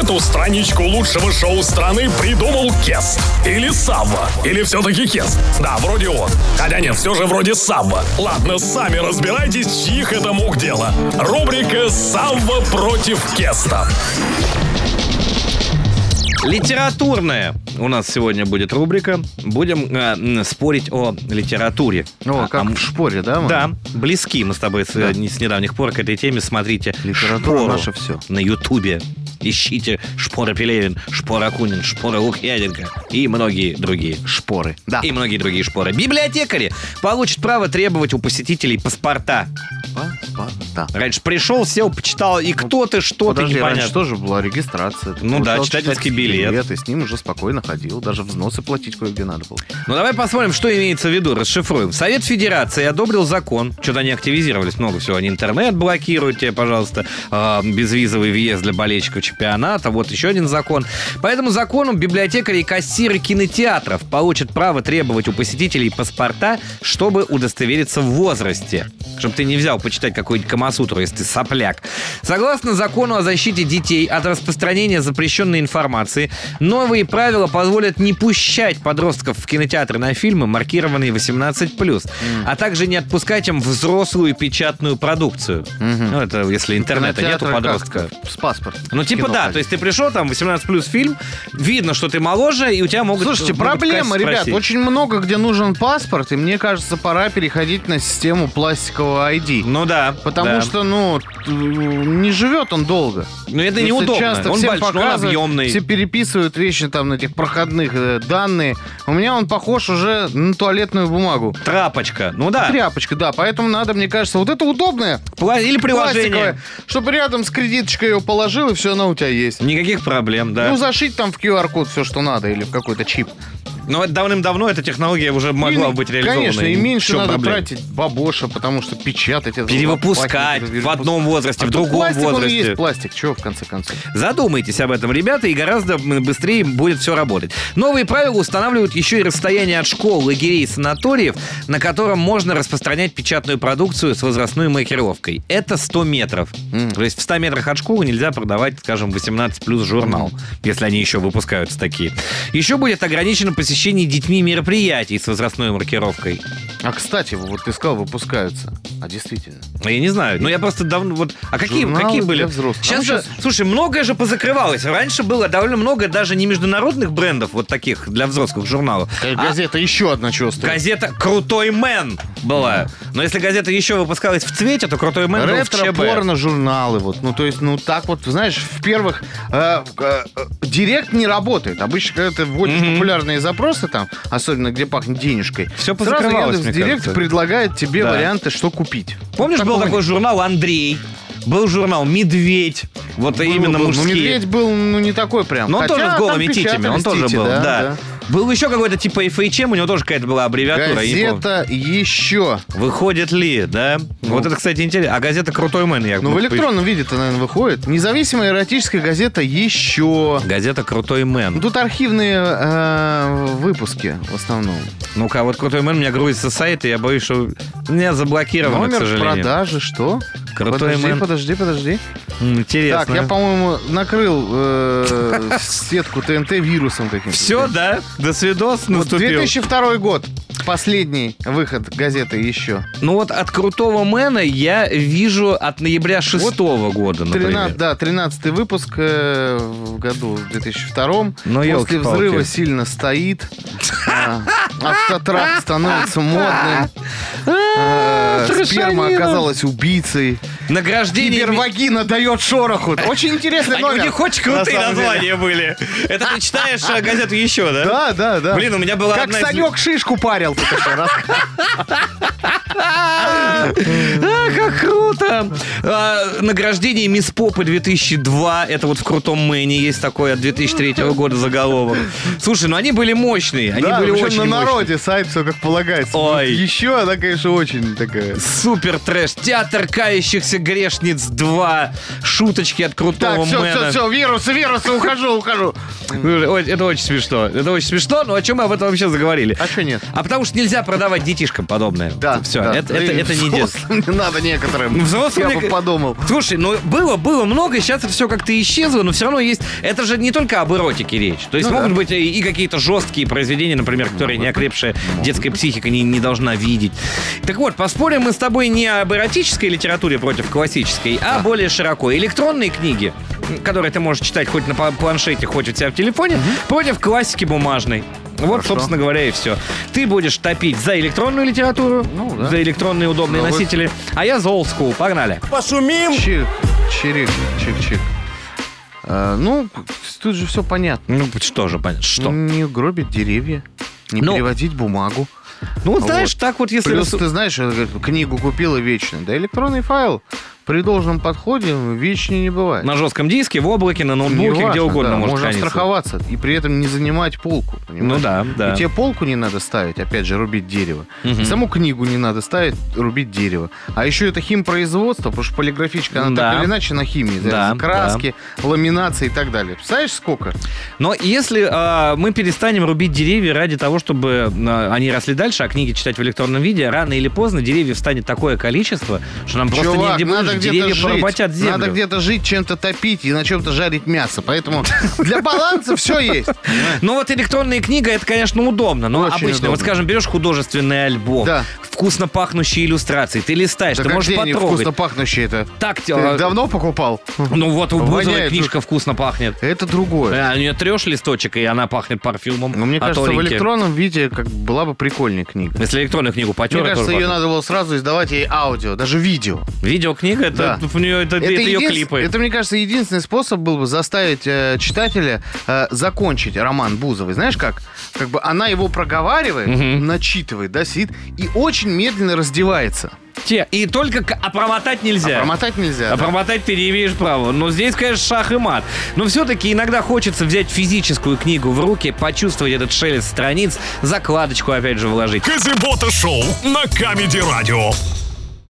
Эту страничку лучшего шоу страны придумал Кест. Или Савва. Или все-таки Кест. Да, вроде он. Хотя нет, все же вроде Савва. Ладно, сами разбирайтесь, чьих это мук дело. Рубрика «Савва против Кеста». Литературная у нас сегодня будет рубрика. Будем спорить о литературе. Как в шпоре, да? Да, близки мы с тобой с недавних пор к этой теме. Смотрите Литература «Шпору» наше все. на Ютубе. Ищите «Шпора Пелевин», «Шпора Акунин», «Шпора Лукьяненко» и многие другие. Шпоры. Да. И многие другие шпоры. Библиотекари получат право требовать у посетителей паспорта. Паспорта. Раньше пришел, сел, почитал, и кто ты, что ты, Подожди, непонятно. раньше тоже была регистрация. Ты Да, читательский билет. И с ним уже спокойно ходил. Даже взносы платить кое-где надо было. Ну, давай посмотрим, что имеется в виду, расшифруем. Совет Федерации одобрил закон. Что-то они активизировались, много всего. Они интернет блокируют тебе, пожалуйста, безвизовый въезд для болельщиков чемпионата. Вот еще один закон. По этому закону библиотекари и кассиры кинотеатров получат право требовать у посетителей паспорта, чтобы удостовериться в возрасте. Чтобы ты не взял почитать какую-нибудь камасутру, если ты сопляк. Согласно закону о защите детей от распространения запрещенной информации, новые правила позволят не пущать подростков в кинотеатры на фильмы, маркированные 18+, а также не отпускать им взрослую печатную продукцию. Ну, это если интернета нету подростка. С паспортом. Ну, типа да, то есть ты пришел, там 18+ фильм, видно, что ты моложе, и у тебя могут... Слушайте, проблема, ребят, очень много где нужен паспорт, и мне кажется, пора переходить на систему пластикового ID. Ну да. Потому что, не живет он долго. Ну, это неудобно. Часто он всем большой, он показывают, объемный. все переписывают вещи там на этих проходных данные. У меня он похож уже на туалетную бумагу. Тряпочка. Ну да. Тряпочка, да. Поэтому надо, мне кажется, вот это удобное. Или приложение. Чтобы рядом с кредиточкой его положил, и все, она у тебя есть. Никаких проблем, да. Ну, зашить там в QR-код все, что надо, или в какой-то чип. Но это давным-давно эта технология уже могла быть реализована. Конечно, и меньше надо проблема? тратить бабоша, потому что печатать это... Перевыпускать в одном возрасте, в другом пластик, возрасте. Он и есть пластик, чего в конце концов? Задумайтесь об этом, ребята, и гораздо быстрее будет все работать. Новые правила устанавливают еще и расстояние от школ, лагерей, санаториев, на котором можно распространять печатную продукцию с возрастной маркировкой. Это 100 метров. То есть в 100 метрах от школы нельзя продавать, скажем, 18+ журнал, если они еще выпускаются такие. Еще будет ограничено посещение детьми мероприятий с возрастной маркировкой. А, кстати, вот ты сказал, выпускаются. А действительно? Я не знаю. Ну, я просто давно... какие были? Для взрослых. Сейчас, слушай, многое же позакрывалось. Раньше было довольно много даже не международных брендов, вот таких для взрослых журналов. Газета еще одна чего стоит. Газета «Крутой мэн» была. Но если газета еще выпускалась в цвете, то «Крутой мэн» был в ЧБ. Ретро-порно-журналы. То есть, так вот, знаешь, в первых... Директ не работает. Обычно, когда ты вводишь популярные запросы, там, особенно где пахнет денежкой, все позакрывалось, сразу Яндекс.Директ предлагает тебе варианты, что купить. Помнишь, был такой журнал «Андрей»? Был журнал «Медведь». Вот именно мужские. «Медведь» был, не такой прям. Но он тоже с голыми титями. Он тоже был, да. Был еще какой-то типа FHM, у него тоже какая-то была аббревиатура. Газета «Еще». Выходит ли, да? Вот это, кстати, интересно. А газета «Крутой мэн» я... в электронном виде-то, наверное, выходит. Независимая эротическая газета «Еще». Газета «Крутой мэн». Тут архивные выпуски в основном. Ну-ка, вот «Крутой мэн» у меня грузится сайт, и я боюсь, что меня заблокировано, к сожалению. Номер продажи, что? «Крутой мэн». Подожди. Интересно. Так, я, по-моему, накрыл сетку ТНТ вирусом каким-то. Все, да? До свидос наступил. 2002 год. Последний выход газеты «Еще». Ну вот от «Крутого мэна» я вижу от ноября 6-го года, например. 13-й выпуск в году 2002. Ну, после взрыва сильно стоит. Автотрак становится модным. Сперма оказалась убийцей. Награждение... Кибервагина дает шороху. Очень интересный номер. У них очень крутые названия были. Это ты читаешь газету «Еще», да? Да. Блин, у меня была как одна... Санек шишку парил. Как круто! Награждение «Мисс Попы» 2002. Это вот в «Крутом мэне» есть такое от 2003 года заголовок. Слушай, ну они были мощные. Они были очень на мощные. природе сайт, все как полагается. Ой. Еще она, конечно, очень такая... Супер трэш. Театр кающихся грешниц 2. Шуточки от крутого Так, мэна. все, вирусы, ухожу. Ой, это очень смешно. Но о чем мы об этом вообще заговорили? А что нет? А потому что нельзя продавать детишкам подобное. Да. Все, да. это не детство. Взрослым не надо некоторым. Взрослым Я бы подумал. Слушай, ну было много, сейчас это все как-то исчезло, но все равно есть... Это же не только об эротике речь. То есть могут быть и какие-то жесткие произведения, например, которые неокрепшая детская психика не должна видеть. Так вот, поспорим мы с тобой не об эротической литературе против классической, а более широко. Электронные книги, которые ты можешь читать хоть на планшете, хоть у тебя в телефоне, против классики бумажной. Вот, Хорошо. собственно говоря, и все. Ты будешь топить за электронную литературу, за электронные удобные носители, а я за old school. Погнали. Пошумим! Чирик. Ну, тут же все понятно. Ну, что же, понятно. Что? Не гробить деревья, не переводить бумагу. Ну, знаешь, так вот, если... Плюс, ты знаешь, книгу купила вечно. Да электронный файл при должном подходе вечнее не бывает. На жестком диске, в облаке, на ноутбуке, Неважно, где угодно да, может можно храниться. страховаться и при этом не занимать полку. Понимаешь? Ну да. И тебе полку не надо ставить, опять же, рубить дерево. Саму книгу не надо ставить, рубить дерево. А еще это химпроизводство, потому что полиграфичка, она так или иначе на химии. Да, краски, ламинации и так далее. Представляешь, сколько? Но если мы перестанем рубить деревья ради того, чтобы они росли дальше, а книги читать в электронном виде, рано или поздно деревьев станет такое количество, что нам просто Чувак, негде надо будет. где-то Деревья жить. поработят землю. Надо где-то жить, чем-то топить и на чем-то жарить мясо. Поэтому для баланса все есть. Ну вот электронная книга, это, конечно, удобно. Но Очень обычно, удобно. вот скажем, берешь художественный альбом, Да. вкусно пахнущие иллюстрации, ты листаешь, Да ты как можешь денег потрогать. вкусно пахнущий это. Так, Ты давно покупал? ну вот у Бузовой Воняет. книжка вкусно пахнет. Это другое. У нее трешь листочек, и она пахнет парфюмом. Но мне от кажется, в Оленьки. электронном виде как была бы прикольная книга. Если электронную книгу потер, Мне это кажется, тоже ее пахнет. надо было сразу издавать ей аудио, даже видео. Видеокнига, это Да. в нее это ее клипы. Это, мне кажется, единственный способ был бы заставить читателя закончить роман Бузовой. Знаешь как? Как бы она его проговаривает, начитывает, да, сидит, и очень медленно раздевается. И только промотать нельзя. Промотать нельзя. да. Промотать ты не имеешь права. Но здесь, конечно, шах и мат. Но все-таки иногда хочется взять физическую книгу в руки, почувствовать этот шелест страниц, закладочку, опять же, вложить. Казибота шоу на Камеди Радио.